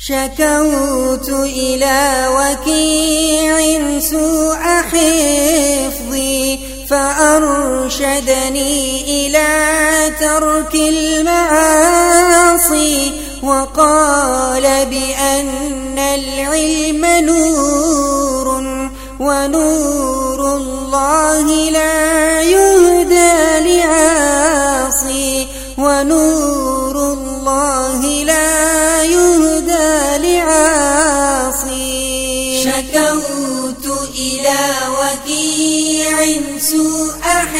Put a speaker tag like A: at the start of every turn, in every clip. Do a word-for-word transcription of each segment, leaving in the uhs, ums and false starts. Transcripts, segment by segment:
A: شكوت إلى وكيع سوء حفظي فأرشدني إلى ترك المعاصي، وقال بأن العلم نور ونور الله لا يهدى لعاصي، ونور الله لا يهدى لعاصي. شكوت إلى وكيع سوء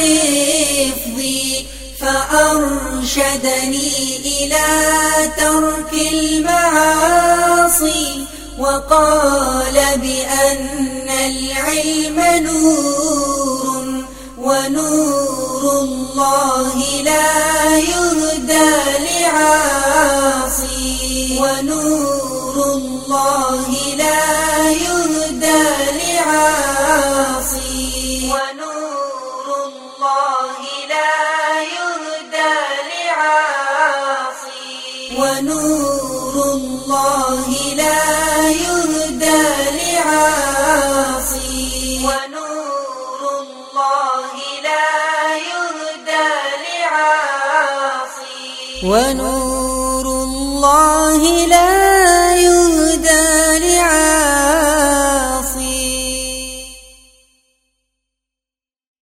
A: حفظي فأرشدني إلى ترك المعاصي، وقال بأن العلم نور ونور الله لا يهدى لعاصي، ونور الله لا يهدى لعاصي، ونور الله لا يهدى لعاصي، ونور الله لا يهدى لعاصي، ونور الله لا يهدى لعاصي، ونور الله لا